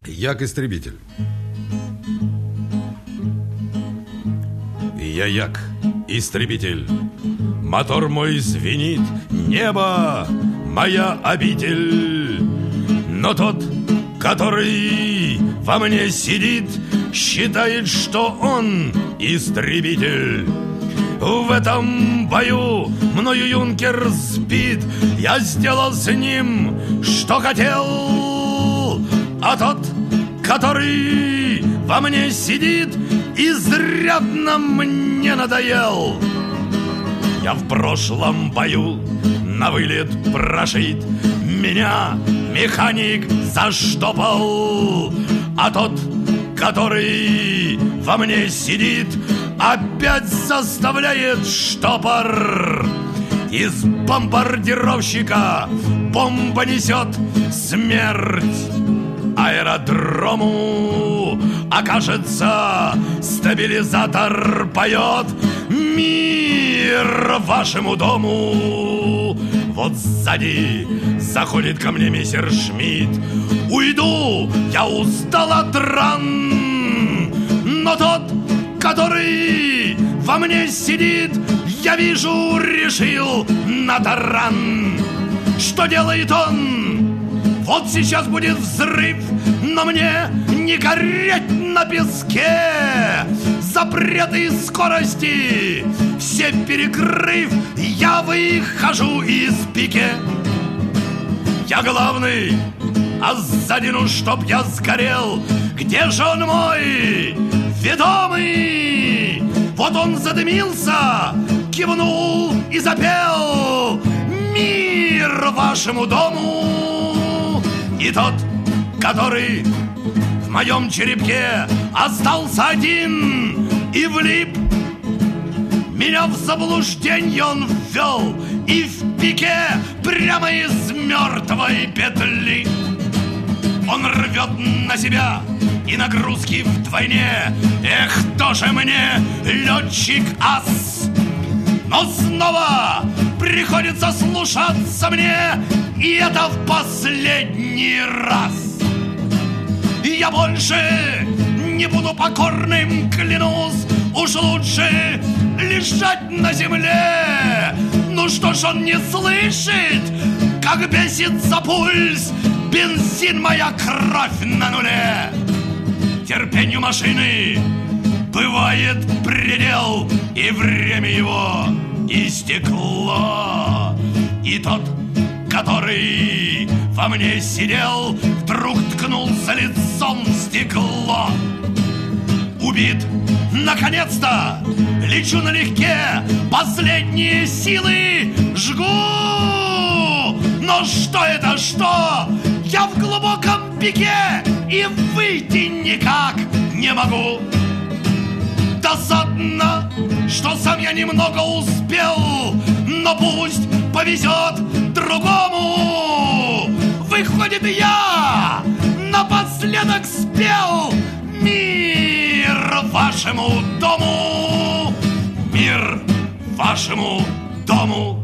Як истребитель. Я як истребитель. Мотор мой звенит, небо моя обитель. Но тот, который во мне сидит, считает, что он истребитель. В этом бою мною юнкер сбит. Я сделал с ним, что хотел. А тот, который во мне сидит, изрядно мне надоел. Я в прошлом бою на вылет прошит. Меня механик заштопал. А тот, который во мне сидит, опять заставляет штопор. Из бомбардировщика бомба несет смерть. Аэродрому окажется, стабилизатор поет мир вашему дому. Вот сзади заходит ко мне мессершмитт. Уйду, я устал от ран. Но тот, который во мне сидит, я вижу, решил на таран. Что делает он? Вот сейчас будет взрыв, но мне не гореть на песке. Запреты скорости все перекрыв, я выхожу из пике. Я главный, а сзади, ну чтоб я сгорел. Где же он мой ведомый? Вот он задымился, кивнул и запел мир вашему дому. И тот, который в моем черепке остался один и влип, меня в заблужденье он ввел и в пике прямо из мертвой петли. Он рвет на себя и нагрузки вдвойне. Эх, тоже мне летчик-ас. Но снова приходится слушаться мне, и это в последний раз. Я больше не буду покорным, клянусь. Уж лучше лежать на земле. Ну что ж он не слышит, как бесится пульс, бензин, моя кровь на нуле. Терпению машины бывает предел, и время его истекло. И тот, который во мне сидел, вдруг ткнулся лицом в стекло. Убит, наконец-то, лечу налегке, последние силы жгу. Но что это, что? Я в глубоком пике и выйти никак не могу. Досадно, что сам я немного успел, но пусть повезет другому. Выходит, я напоследок спел мир вашему дому. Мир вашему дому.